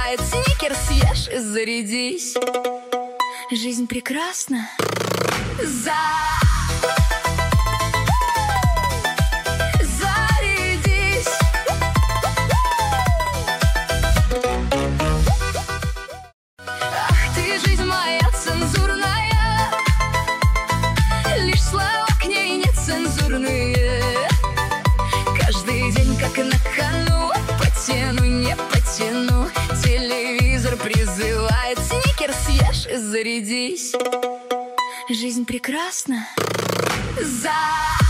призывает сникерс, съешь и зарядись. Жизнь прекрасна. Зарядись. Ах ты, жизнь моя цензурная, лишь слова к ней нецензурные. Каждый день как на кону, потяну, не потяну. Телевизор призывает сникерс, съешь и зарядись. Жизнь прекрасна.